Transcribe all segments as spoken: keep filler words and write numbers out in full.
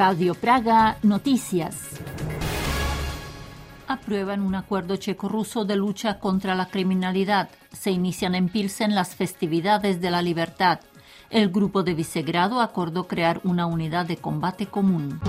Radio Praga Noticias. Aprueban un acuerdo checo-ruso de lucha contra la criminalidad. Se inician en Pilsen las festividades de la libertad. El grupo de Visegrado acordó crear una unidad de combate común.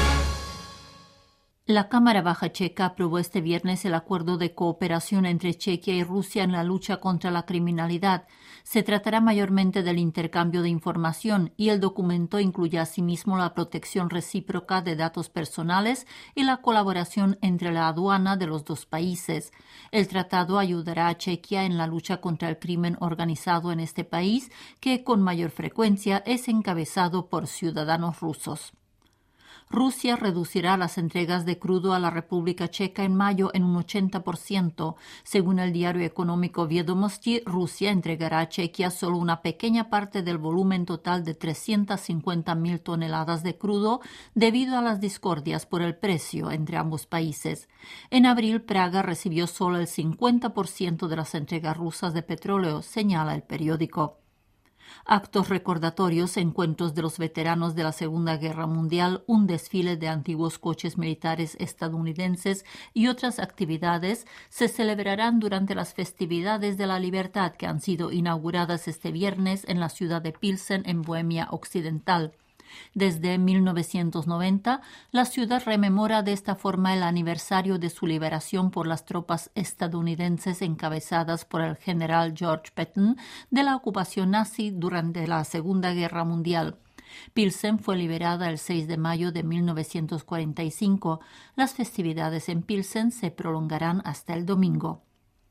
La Cámara Baja Checa aprobó este viernes el acuerdo de cooperación entre Chequia y Rusia en la lucha contra la criminalidad. Se tratará mayormente del intercambio de información y el documento incluye asimismo la protección recíproca de datos personales y la colaboración entre la aduana de los dos países. El tratado ayudará a Chequia en la lucha contra el crimen organizado en este país, que con mayor frecuencia es encabezado por ciudadanos rusos. Rusia reducirá las entregas de crudo a la República Checa en mayo en un ochenta por ciento. Según el diario económico Viedomosti, Rusia entregará a Chequia solo una pequeña parte del volumen total de trescientas cincuenta mil toneladas de crudo debido a las discordias por el precio entre ambos países. En abril, Praga recibió solo el cincuenta por ciento de las entregas rusas de petróleo, señala el periódico. Actos recordatorios, encuentros de los veteranos de la Segunda Guerra Mundial, un desfile de antiguos coches militares estadounidenses y otras actividades se celebrarán durante las festividades de la libertad que han sido inauguradas este viernes en la ciudad de Pilsen, en Bohemia Occidental. Desde mil novecientos noventa, la ciudad rememora de esta forma el aniversario de su liberación por las tropas estadounidenses encabezadas por el general George Patton de la ocupación nazi durante la Segunda Guerra Mundial. Pilsen fue liberada el seis de mayo de mil novecientos cuarenta y cinco. Las festividades en Pilsen se prolongarán hasta el domingo.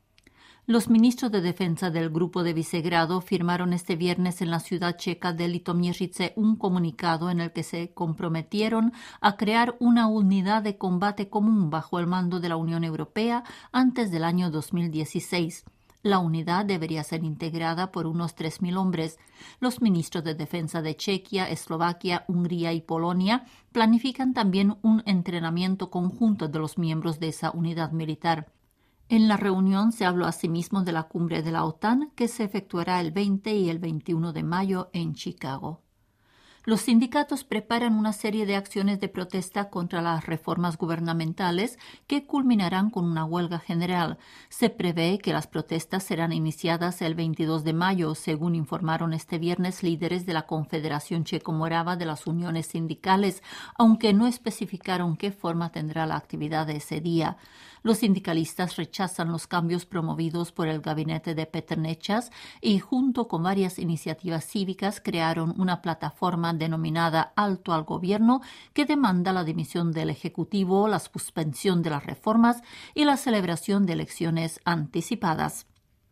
Los ministros de Defensa del Grupo de Visegrado firmaron este viernes en la ciudad checa de Litoměřice un comunicado en el que se comprometieron a crear una unidad de combate común bajo el mando de la Unión Europea antes del año dos mil dieciséis. La unidad debería ser integrada por unos tres mil hombres. Los ministros de Defensa de Chequia, Eslovaquia, Hungría y Polonia planifican también un entrenamiento conjunto de los miembros de esa unidad militar. En la reunión se habló asimismo de la cumbre de la OTAN, que se efectuará el veinte y el veintiuno de mayo en Chicago. Los sindicatos preparan una serie de acciones de protesta contra las reformas gubernamentales que culminarán con una huelga general. Se prevé que las protestas serán iniciadas el veintidós de mayo, según informaron este viernes líderes de la Confederación Checo-Morava de las uniones sindicales, aunque no especificaron qué forma tendrá la actividad de ese día. Los sindicalistas rechazan los cambios promovidos por el gabinete de Petr Nečas y, junto con varias iniciativas cívicas, crearon una plataforma denominada Alto al Gobierno que demanda la dimisión del Ejecutivo, la suspensión de las reformas y la celebración de elecciones anticipadas.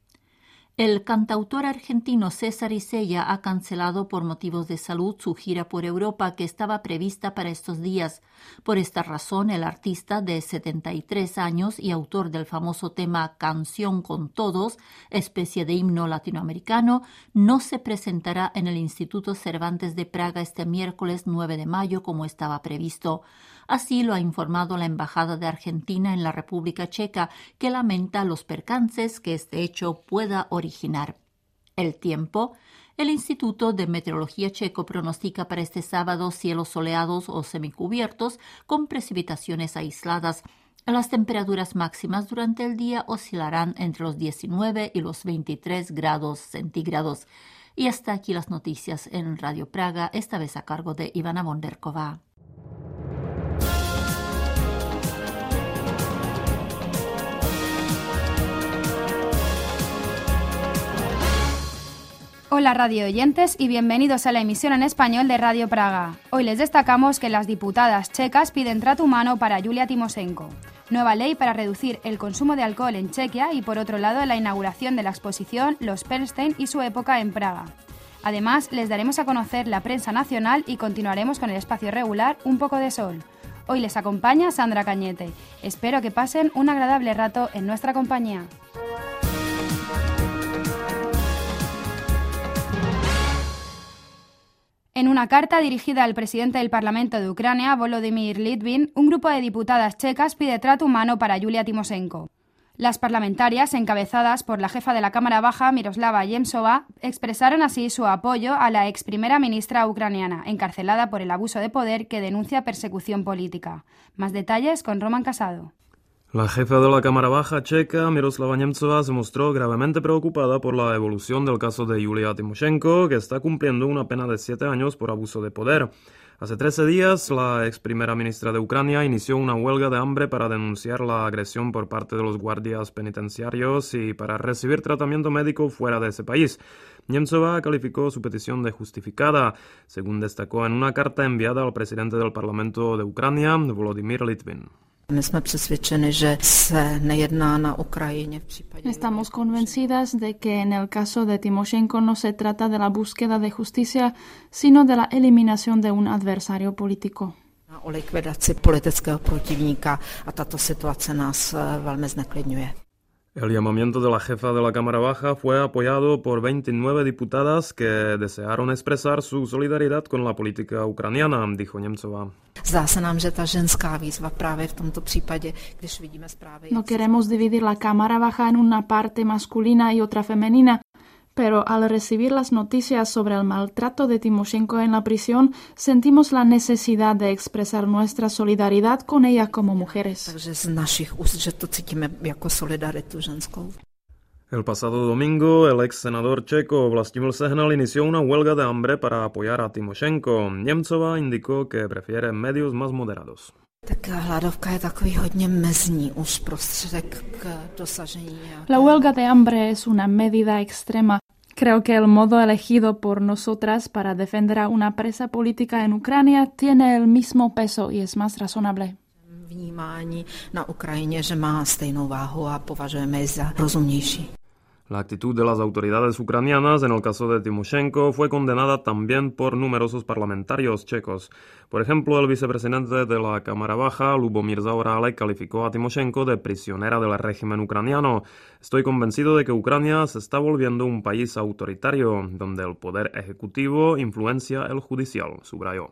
El cantautor argentino César Isella ha cancelado por motivos de salud su gira por Europa que estaba prevista para estos días. Por esta razón, el artista de setenta y tres años y autor del famoso tema Canción con Todos, especie de himno latinoamericano, no se presentará en el Instituto Cervantes de Praga este miércoles nueve de mayo como estaba previsto. Así lo ha informado la Embajada de Argentina en la República Checa, que lamenta los percances que este hecho pueda originar. El tiempo. El Instituto de Meteorología checo pronostica para este sábado cielos soleados o semicubiertos con precipitaciones aisladas. Las temperaturas máximas durante el día oscilarán entre los diecinueve y los veintitrés grados centígrados. Y hasta aquí las noticias en Radio Praga, esta vez a cargo de Ivana Bonderková. Hola radio oyentes y bienvenidos a la emisión en español de Radio Praga. Hoy les destacamos que las diputadas checas piden trato humano para Yulia Timošenko, nueva ley para reducir el consumo de alcohol en Chequia y por otro lado la inauguración de la exposición Los Perlstein y su época en Praga. Además les daremos a conocer la prensa nacional y continuaremos con el espacio regular Un poco de sol. Hoy les acompaña Sandra Cañete. Espero que pasen un agradable rato en nuestra compañía. En una carta dirigida al presidente del Parlamento de Ucrania, Volodymyr Litvin, un grupo de diputadas checas pide trato humano para Yulia Timošenko. Las parlamentarias, encabezadas por la jefa de la Cámara Baja, Miroslava Yemtsova, expresaron así su apoyo a la ex primera ministra ucraniana, encarcelada por el abuso de poder que denuncia persecución política. Más detalles con Roman Casado. La jefa de la Cámara Baja checa, Miroslava Němcová, se mostró gravemente preocupada por la evolución del caso de Yulia Tymoshenko, que está cumpliendo una pena de siete años por abuso de poder. Hace trece días, la ex primera ministra de Ucrania inició una huelga de hambre para denunciar la agresión por parte de los guardias penitenciarios y para recibir tratamiento médico fuera de ese país. Němcová calificó su petición de justificada, según destacó en una carta enviada al presidente del Parlamento de Ucrania, Volodymyr Litvin. Estamos convencidas de que en el caso de Tymoshenko no se trata de la búsqueda de justicia, sino de la eliminación de un adversario político. O likvidaci politického protivníka a tato situace nás velmi zneklidňuje. El llamamiento de la jefa de la Cámara Baja fue apoyado por veintinueve diputadas que desearon expresar su solidaridad con la política ucraniana, dijo Němcová. Zdá se nám, že ta ženská výzva právě v tomto případě, když vidíme zprávy... No queremos dividir la Cámara Baja en una parte masculina y otra femenina, pero al recibir las noticias sobre el maltrato de Tymoshenko en la prisión, sentimos la necesidad de expresar nuestra solidaridad con ella como mujeres. Takže z našich úst, že to cítíme jako solidaritu ženskou. El pasado domingo, el ex senador checo Vlastimil Sehnal inició una huelga de hambre para apoyar a Tymoshenko. Němcová indicó que prefiere medios más moderados. Tak hladovka je takový hodně mezní už prostředek k dosažení. La huelga de hambre es una medida extrema. Creo que el modo elegido por nosotras para defender a una presa política en Ucrania tiene el mismo peso y es más razonable. Vnímání na Ukrajině, že má stejnou váhu a považujeme ji za rozumnější. La actitud de las autoridades ucranianas en el caso de Tymoshenko fue condenada también por numerosos parlamentarios checos. Por ejemplo, el vicepresidente de la Cámara Baja, Lubomír Zaorálek, calificó a Tymoshenko de prisionera del régimen ucraniano. Estoy convencido de que Ucrania se está volviendo un país autoritario, donde el poder ejecutivo influencia el judicial, subrayó.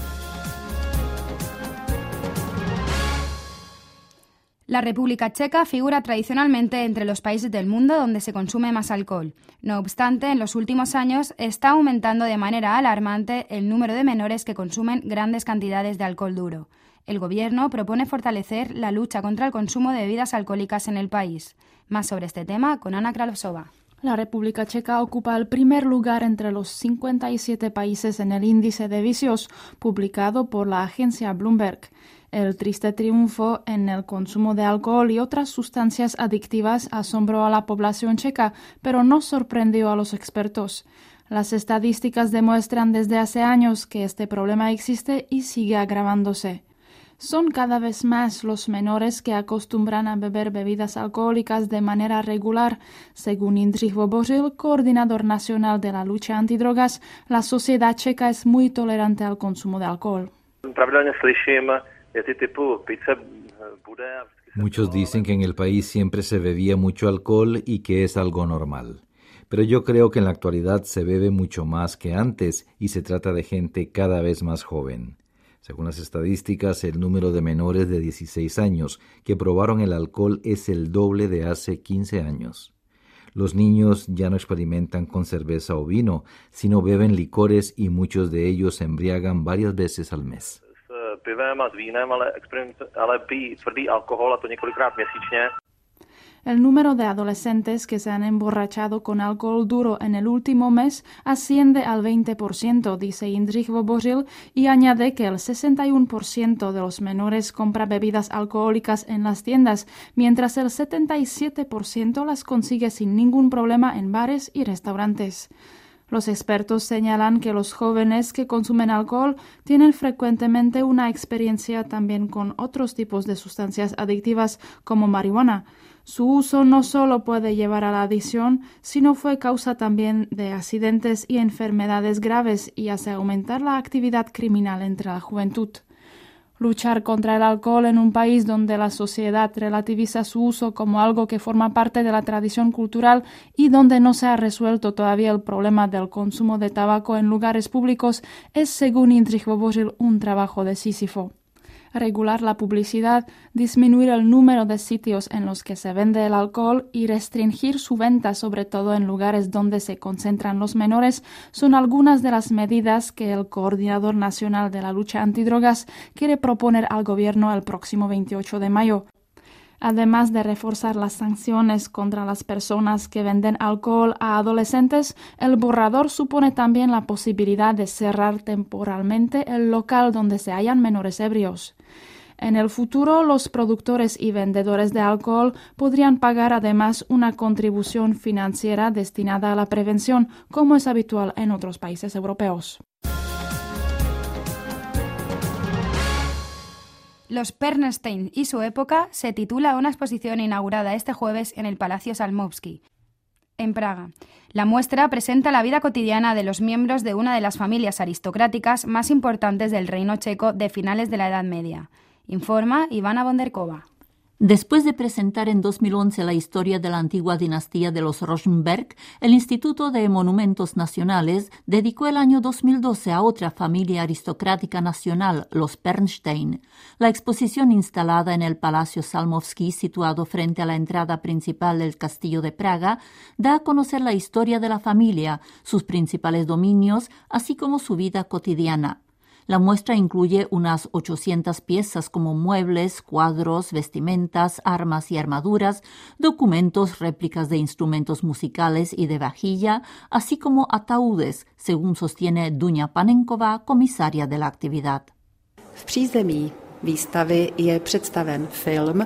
La República Checa figura tradicionalmente entre los países del mundo donde se consume más alcohol. No obstante, en los últimos años está aumentando de manera alarmante el número de menores que consumen grandes cantidades de alcohol duro. El gobierno propone fortalecer la lucha contra el consumo de bebidas alcohólicas en el país. Más sobre este tema con Ana Kralsova. La República Checa ocupa el primer lugar entre los cincuenta y siete países en el índice de vicios publicado por la agencia Bloomberg. El triste triunfo en el consumo de alcohol y otras sustancias adictivas asombró a la población checa, pero no sorprendió a los expertos. Las estadísticas demuestran desde hace años que este problema existe y sigue agravándose. Son cada vez más los menores que acostumbran a beber bebidas alcohólicas de manera regular. Según Jindřich Vobořil, coordinador nacional de la lucha antidrogas, la sociedad checa es muy tolerante al consumo de alcohol. Muchos dicen que en el país siempre se bebía mucho alcohol y que es algo normal. Pero yo creo que en la actualidad se bebe mucho más que antes y se trata de gente cada vez más joven. Según las estadísticas, el número de menores de dieciséis años que probaron el alcohol es el doble de hace quince años. Los niños ya no experimentan con cerveza o vino, sino beben licores y muchos de ellos se embriagan varias veces al mes. El número de adolescentes que se han emborrachado con alcohol duro en el último mes asciende al veinte por ciento, dice Jindřich Vobořil, y añade que el sesenta y uno por ciento de los menores compra bebidas alcohólicas en las tiendas, mientras el setenta y siete por ciento las consigue sin ningún problema en bares y restaurantes. Los expertos señalan que los jóvenes que consumen alcohol tienen frecuentemente una experiencia también con otros tipos de sustancias adictivas como marihuana. Su uso no solo puede llevar a la adicción, sino fue causa también de accidentes y enfermedades graves y hace aumentar la actividad criminal entre la juventud. Luchar contra el alcohol en un país donde la sociedad relativiza su uso como algo que forma parte de la tradición cultural y donde no se ha resuelto todavía el problema del consumo de tabaco en lugares públicos es, según Jindřich Vobořil, un trabajo de Sísifo. regular la publicidad, disminuir el número de sitios en los que se vende el alcohol y restringir su venta, sobre todo en lugares donde se concentran los menores, son algunas de las medidas que el Coordinador Nacional de la Lucha Antidrogas quiere proponer al gobierno el próximo veintiocho de mayo. Además de reforzar las sanciones contra las personas que venden alcohol a adolescentes, el borrador supone también la posibilidad de cerrar temporalmente el local donde se hallan menores ebrios. En el futuro, los productores y vendedores de alcohol podrían pagar además una contribución financiera destinada a la prevención, como es habitual en otros países europeos. Los Pernstein y su época se titula una exposición inaugurada este jueves en el Palacio Salmovsky, en Praga. La muestra presenta la vida cotidiana de los miembros de una de las familias aristocráticas más importantes del Reino Checo de finales de la Edad Media. Informa Ivana Bonderkova. Después de presentar en dos mil once la historia de la antigua dinastía de los Rosenberg, el Instituto de Monumentos Nacionales dedicó el año dos mil doce a otra familia aristocrática nacional, los Pernstein. La exposición instalada en el Palacio Salmovsky, situado frente a la entrada principal del Castillo de Praga, da a conocer la historia de la familia, sus principales dominios, así como su vida cotidiana. La muestra incluye unas ochocientas piezas como muebles, cuadros, vestimentas, armas y armaduras, documentos, réplicas de instrumentos musicales y de vajilla, así como ataúdes, según sostiene Duňa Panenkova, comisaria de la actividad. V přízemí výstavy je představen film.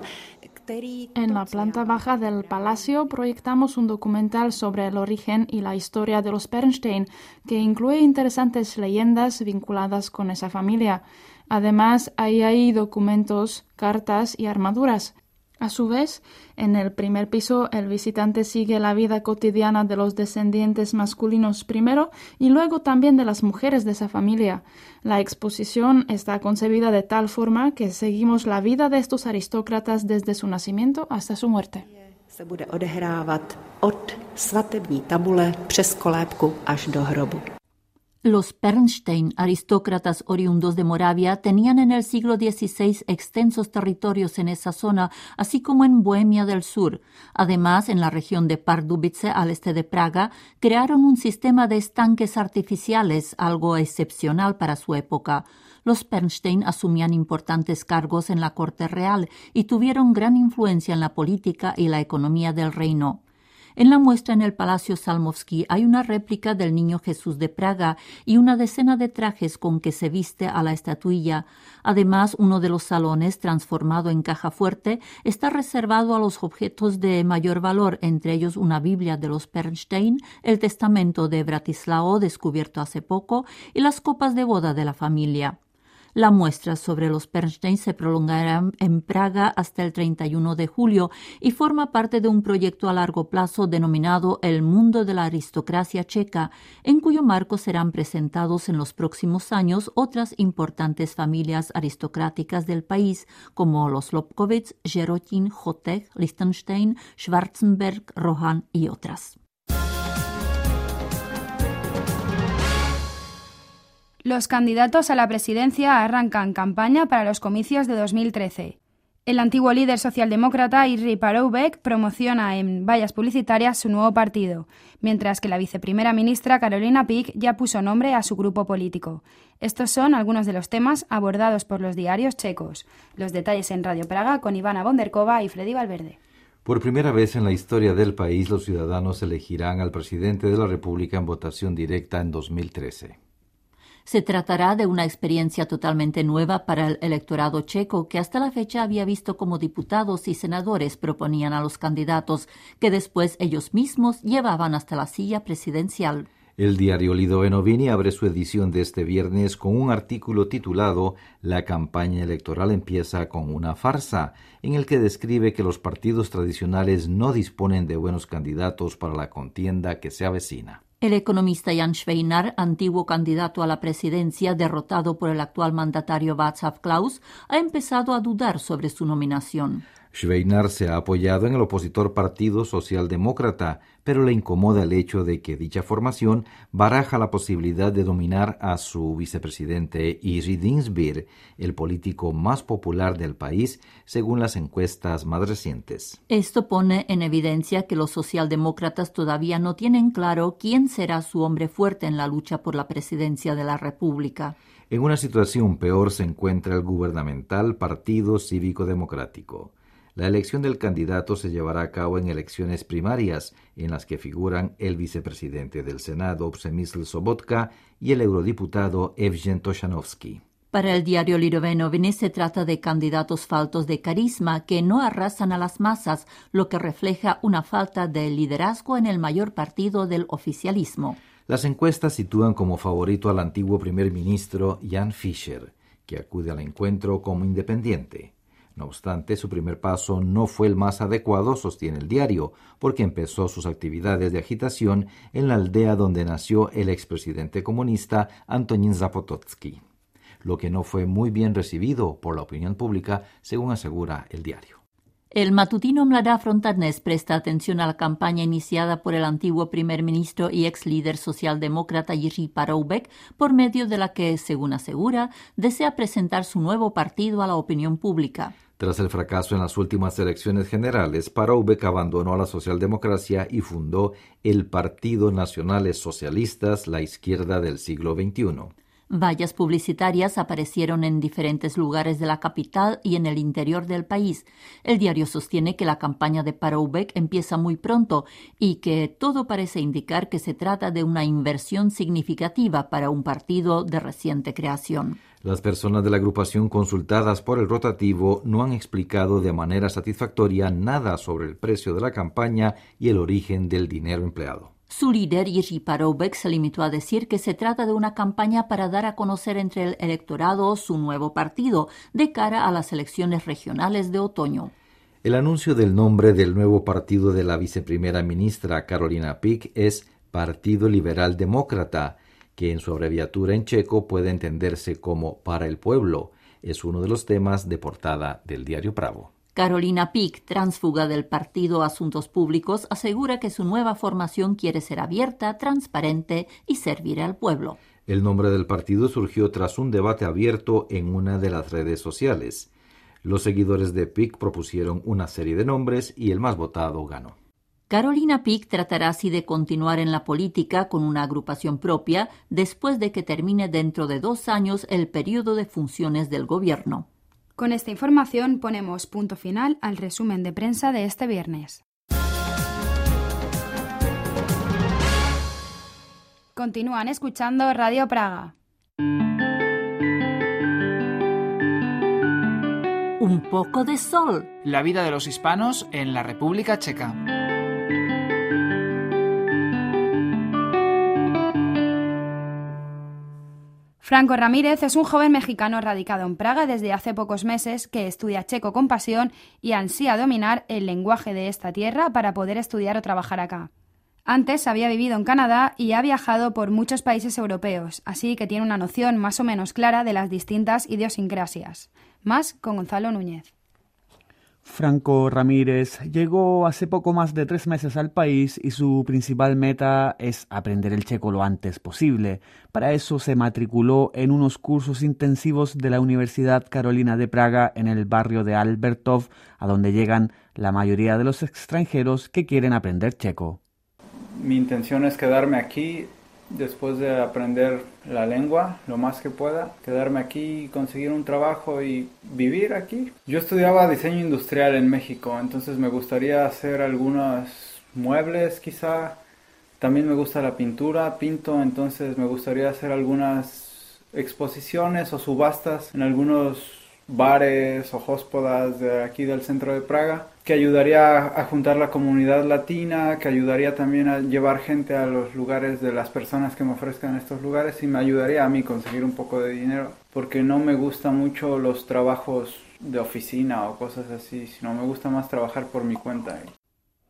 En la planta baja del palacio proyectamos un documental sobre el origen y la historia de los Pernstein, que incluye interesantes leyendas vinculadas con esa familia. Además, hay ahí documentos, cartas y armaduras. A su vez, en el primer piso el visitante sigue la vida cotidiana de los descendientes masculinos primero y luego también de las mujeres de esa familia. La exposición está concebida de tal forma que seguimos la vida de estos aristócratas desde su nacimiento hasta su muerte. Se bude odehrávat od svatební tabule přes kolébku až do hrobu. Los Pernstein, aristócratas oriundos de Moravia, tenían en el siglo dieciséis extensos territorios en esa zona, así como en Bohemia del Sur. Además, en la región de Pardubice, al este de Praga, crearon un sistema de estanques artificiales, algo excepcional para su época. Los Pernstein asumían importantes cargos en la corte real y tuvieron gran influencia en la política y la economía del reino. En la muestra en el Palacio Salmovsky hay una réplica del Niño Jesús de Praga y una decena de trajes con que se viste a la estatuilla. Además, uno de los salones, transformado en caja fuerte, está reservado a los objetos de mayor valor, entre ellos una Biblia de los Pernstein, el testamento de Bratislao, descubierto hace poco, y las copas de boda de la familia. La muestra sobre los Pernstein se prolongará en Praga hasta el treinta y uno de julio y forma parte de un proyecto a largo plazo denominado El Mundo de la Aristocracia Checa, en cuyo marco serán presentados en los próximos años otras importantes familias aristocráticas del país, como los Lobkowicz, Žerotín, Chotek, Liechtenstein, Schwarzenberg, Rohan y otras. Los candidatos a la presidencia arrancan campaña para los comicios de dos mil trece. El antiguo líder socialdemócrata Irri Paroubek promociona en vallas publicitarias su nuevo partido, mientras que la viceprimera ministra Carolina Pik ya puso nombre a su grupo político. Estos son algunos de los temas abordados por los diarios checos. Los detalles en Radio Praga con Ivana Bonderkova y Freddy Valverde. Por primera vez en la historia del país, los ciudadanos elegirán al presidente de la República en votación directa en dos mil trece. Se tratará de una experiencia totalmente nueva para el electorado checo, que hasta la fecha había visto cómo diputados y senadores proponían a los candidatos, que después ellos mismos llevaban hasta la silla presidencial. El diario Lidové Noviny abre su edición de este viernes con un artículo titulado «La campaña electoral empieza con una farsa», en el que describe que los partidos tradicionales no disponen de buenos candidatos para la contienda que se avecina. El economista Jan Schweinar, antiguo candidato a la presidencia derrotado por el actual mandatario Václav Klaus, ha empezado a dudar sobre su nominación. Schweinar se ha apoyado en el opositor Partido Socialdemócrata, pero le incomoda el hecho de que dicha formación baraja la posibilidad de dominar a su vicepresidente Iri Dinsbyr, el político más popular del país, según las encuestas más recientes. Esto pone en evidencia que los socialdemócratas todavía no tienen claro quién será su hombre fuerte en la lucha por la presidencia de la República. En una situación peor se encuentra el gubernamental Partido Cívico Democrático. La elección del candidato se llevará a cabo en elecciones primarias, en las que figuran el vicepresidente del Senado, Przemysl Sobotka, y el eurodiputado Evgen Toshanovsky. Para el diario Lidové Noviny se trata de candidatos faltos de carisma que no arrasan a las masas, lo que refleja una falta de liderazgo en el mayor partido del oficialismo. Las encuestas sitúan como favorito al antiguo primer ministro Jan Fischer, que acude al encuentro como independiente. No obstante, su primer paso no fue el más adecuado, sostiene el diario, porque empezó sus actividades de agitación en la aldea donde nació el expresidente comunista Antonín Zapototsky, lo que no fue muy bien recibido por la opinión pública, según asegura el diario. El matutino Mladá Fronta Dnes presta atención a la campaña iniciada por el antiguo primer ministro y ex líder socialdemócrata Jiří Paroubek, por medio de la que, según asegura, desea presentar su nuevo partido a la opinión pública. Tras el fracaso en las últimas elecciones generales, Paroubek abandonó la socialdemocracia y fundó el Partido Nacionales Socialistas, la izquierda del siglo veintiuno. Vallas publicitarias aparecieron en diferentes lugares de la capital y en el interior del país. El diario sostiene que la campaña de Paroubek empieza muy pronto y que todo parece indicar que se trata de una inversión significativa para un partido de reciente creación. Las personas de la agrupación consultadas por el rotativo no han explicado de manera satisfactoria nada sobre el precio de la campaña y el origen del dinero empleado. Su líder, Jiří Paroubek, se limitó a decir que se trata de una campaña para dar a conocer entre el electorado su nuevo partido de cara a las elecciones regionales de otoño. El anuncio del nombre del nuevo partido de la viceprimera ministra Karolina Pik es Partido Liberal Demócrata, que en su abreviatura en checo puede entenderse como Para el Pueblo. Es uno de los temas de portada del diario Pravo. Karolina Pik, tránsfuga del partido Asuntos Públicos, asegura que su nueva formación quiere ser abierta, transparente y servir al pueblo. El nombre del partido surgió tras un debate abierto en una de las redes sociales. Los seguidores de Pik propusieron una serie de nombres y el más votado ganó. Karolina Pik tratará así de continuar en la política con una agrupación propia después de que termine dentro de dos años el periodo de funciones del gobierno. Con esta información ponemos punto final al resumen de prensa de este viernes. Continúan escuchando Radio Praga. Un poco de sol. La vida de los hispanos en la República Checa. Franco Ramírez es un joven mexicano radicado en Praga desde hace pocos meses que estudia checo con pasión y ansía dominar el lenguaje de esta tierra para poder estudiar o trabajar acá. Antes había vivido en Canadá y ha viajado por muchos países europeos, así que tiene una noción más o menos clara de las distintas idiosincrasias. Más con Gonzalo Núñez. Franco Ramírez llegó hace poco más de tres meses al país y su principal meta es aprender el checo lo antes posible. Para eso se matriculó en unos cursos intensivos de la Universidad Carolina de Praga en el barrio de Albertov, a donde llegan la mayoría de los extranjeros que quieren aprender checo. Mi intención es quedarme aquí después de aprender la lengua lo más que pueda, quedarme aquí, conseguir un trabajo y vivir aquí. Yo estudiaba diseño industrial en México, entonces me gustaría hacer algunos muebles quizá. También me gusta la pintura, pinto, entonces me gustaría hacer algunas exposiciones o subastas en algunos bares o hóspedas de aquí del centro de Praga, que ayudaría a juntar la comunidad latina, que ayudaría también a llevar gente a los lugares de las personas que me ofrezcan estos lugares y me ayudaría a mí conseguir un poco de dinero, porque no me gustan mucho los trabajos de oficina o cosas así, sino me gusta más trabajar por mi cuenta.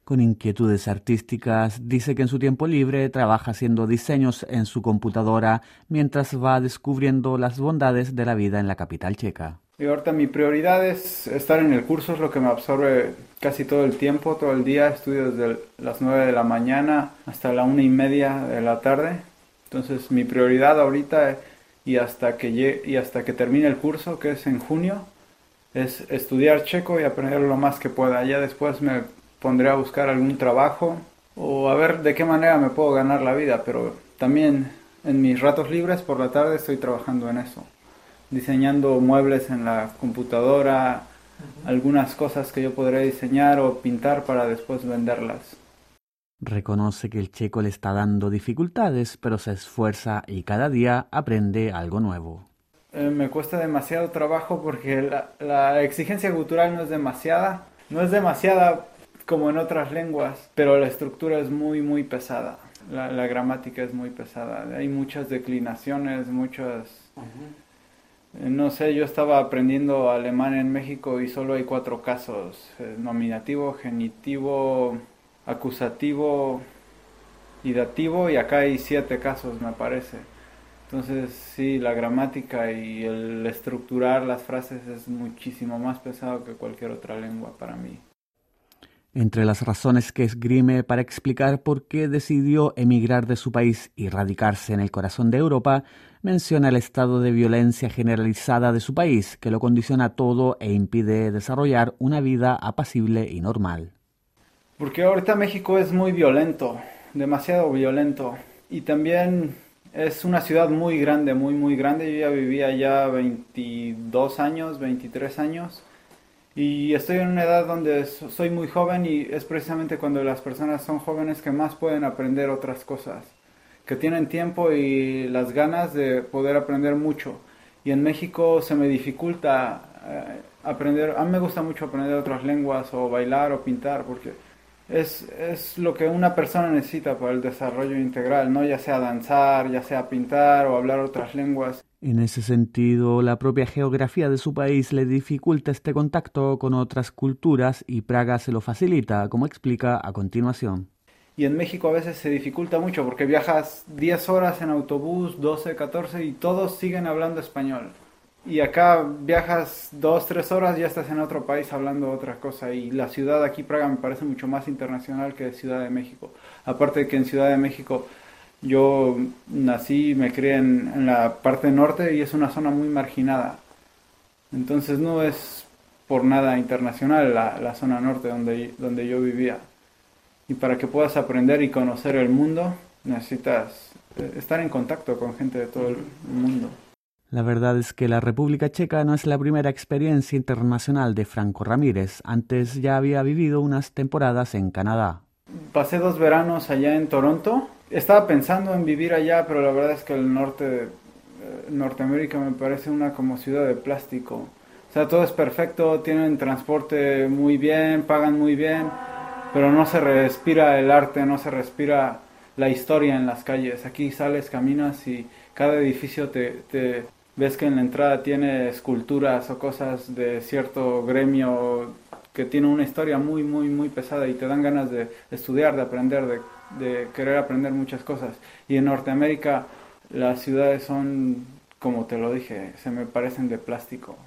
Con inquietudes artísticas, dice que en su tiempo libre trabaja haciendo diseños en su computadora mientras va descubriendo las bondades de la vida en la capital checa. Y ahorita mi prioridad es estar en el curso, es lo que me absorbe casi todo el tiempo, todo el día. Estudio desde las nueve de la mañana hasta la una y media de la tarde. Entonces mi prioridad ahorita y hasta que llegue, y hasta que termine el curso, que es en junio, es estudiar checo y aprender lo más que pueda. Ya después me pondré a buscar algún trabajo o a ver de qué manera me puedo ganar la vida, pero también en mis ratos libres por la tarde estoy trabajando en eso, diseñando muebles en la computadora, uh-huh. algunas cosas que yo podré diseñar o pintar para después venderlas. Reconoce que el checo le está dando dificultades, pero se esfuerza y cada día aprende algo nuevo. Eh, me cuesta demasiado trabajo porque la, la exigencia cultural no es demasiada, no es demasiada como en otras lenguas, pero la estructura es muy, muy pesada. La, la gramática es muy pesada. Hay muchas declinaciones, muchas... Uh-huh. No sé, yo estaba aprendiendo alemán en México y solo hay cuatro casos. Eh, nominativo, genitivo, acusativo y dativo, y acá hay siete casos, me parece. Entonces, sí, la gramática y el estructurar las frases es muchísimo más pesado que cualquier otra lengua para mí. Entre las razones que esgrime para explicar por qué decidió emigrar de su país y radicarse en el corazón de Europa, menciona el estado de violencia generalizada de su país, que lo condiciona todo e impide desarrollar una vida apacible y normal. Porque ahorita México es muy violento, demasiado violento, y también es una ciudad muy grande, muy muy grande. Yo ya vivía ya veintidós años, veintitrés años, y estoy en una edad donde soy muy joven y es precisamente cuando las personas son jóvenes que más pueden aprender otras cosas, que tienen tiempo y las ganas de poder aprender mucho. Y en México se me dificulta eh, aprender, a mí me gusta mucho aprender otras lenguas o bailar o pintar porque es, es lo que una persona necesita para el desarrollo integral, ¿no? Ya sea danzar, ya sea pintar o hablar otras lenguas. En ese sentido, la propia geografía de su país le dificulta este contacto con otras culturas y Praga se lo facilita, como explica a continuación. Y en México a veces se dificulta mucho porque viajas diez horas en autobús, doce, catorce y todos siguen hablando español. Y acá viajas dos, tres horas y ya estás en otro país hablando otra cosa. Y la ciudad aquí, Praga, me parece mucho más internacional que Ciudad de México. Aparte de que en Ciudad de México yo nací, me crié en, en la parte norte y es una zona muy marginada. Entonces no es por nada internacional la, la zona norte donde, donde yo vivía. Y para que puedas aprender y conocer el mundo, necesitas estar en contacto con gente de todo el mundo. La verdad es que la República Checa no es la primera experiencia internacional de Franco Ramírez. Antes ya había vivido unas temporadas en Canadá. Pasé dos veranos allá en Toronto. Estaba pensando en vivir allá, pero la verdad es que el norte de eh, Norteamérica me parece una como ciudad de plástico. O sea, todo es perfecto, tienen transporte muy bien, pagan muy bien, pero no se respira el arte, no se respira la historia en las calles. Aquí sales, caminas y cada edificio te, te ves que en la entrada tiene esculturas o cosas de cierto gremio que tiene una historia muy, muy, muy pesada y te dan ganas de estudiar, de aprender, de, de querer aprender muchas cosas. Y en Norteamérica las ciudades son, como te lo dije, se me parecen de plástico.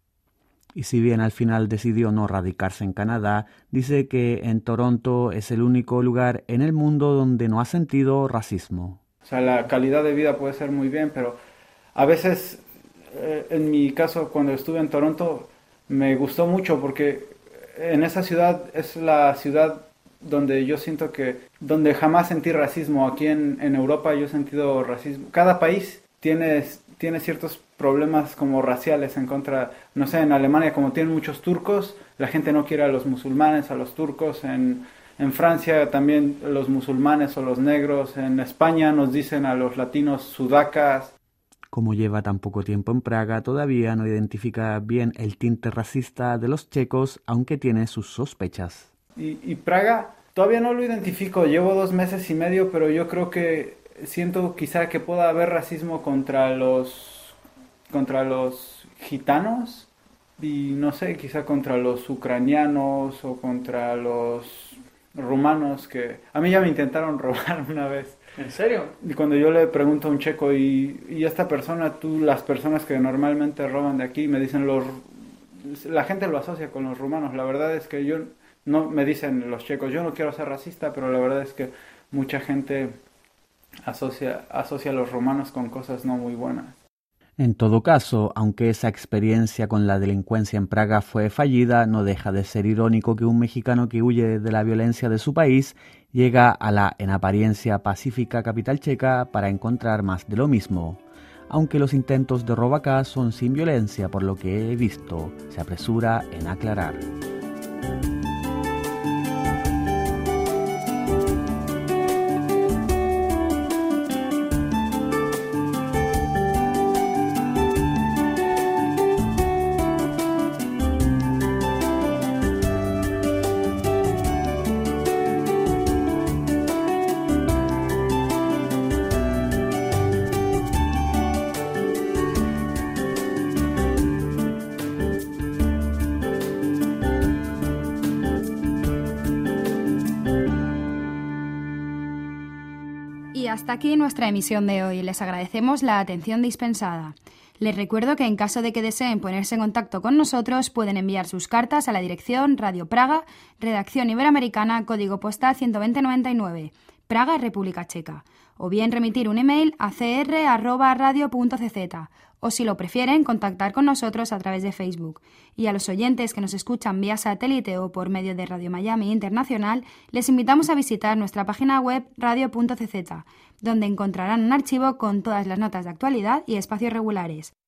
Y si bien al final decidió no radicarse en Canadá, dice que en Toronto es el único lugar en el mundo donde no ha sentido racismo. O sea, la calidad de vida puede ser muy bien, pero a veces, eh, en mi caso, cuando estuve en Toronto, me gustó mucho porque en esa ciudad es la ciudad donde yo siento que, donde jamás sentí racismo. Aquí en, en Europa yo he sentido racismo. Cada país tiene, tiene ciertos problemas como raciales en contra, no sé, en Alemania como tienen muchos turcos, la gente no quiere a los musulmanes, a los turcos. En, en Francia también los musulmanes o los negros. En España nos dicen a los latinos sudacas. Como lleva tan poco tiempo en Praga, todavía no identifica bien el tinte racista de los checos, aunque tiene sus sospechas. Y, y Praga todavía no lo identifico, llevo dos meses y medio, pero yo creo que siento quizá que pueda haber racismo contra los, contra los gitanos y no sé, quizá contra los ucranianos o contra los rumanos que... A mí ya me intentaron robar una vez. ¿En serio? Y cuando yo le pregunto a un checo, y, y esta persona, tú, las personas que normalmente roban de aquí, me dicen, los la gente lo asocia con los rumanos. La verdad es que yo, no me dicen los checos, yo no quiero ser racista, pero la verdad es que mucha gente asocia, asocia a los rumanos con cosas no muy buenas. En todo caso, aunque esa experiencia con la delincuencia en Praga fue fallida, no deja de ser irónico que un mexicano que huye de la violencia de su país llega a la, en apariencia, pacífica capital checa para encontrar más de lo mismo. Aunque los intentos de robo acá son sin violencia, por lo que he visto, se apresura en aclarar. Y hasta aquí nuestra emisión de hoy. Les agradecemos la atención dispensada. Les recuerdo que en caso de que deseen ponerse en contacto con nosotros, pueden enviar sus cartas a la dirección Radio Praga, Redacción Iberoamericana, Código Postal ciento veinte noventa y nueve, Praga, República Checa, o bien remitir un email a c r arroba radio punto c z, o si lo prefieren, contactar con nosotros a través de Facebook. Y a los oyentes que nos escuchan vía satélite o por medio de Radio Miami Internacional, les invitamos a visitar nuestra página web radio punto c z, donde encontrarán un archivo con todas las notas de actualidad y espacios regulares.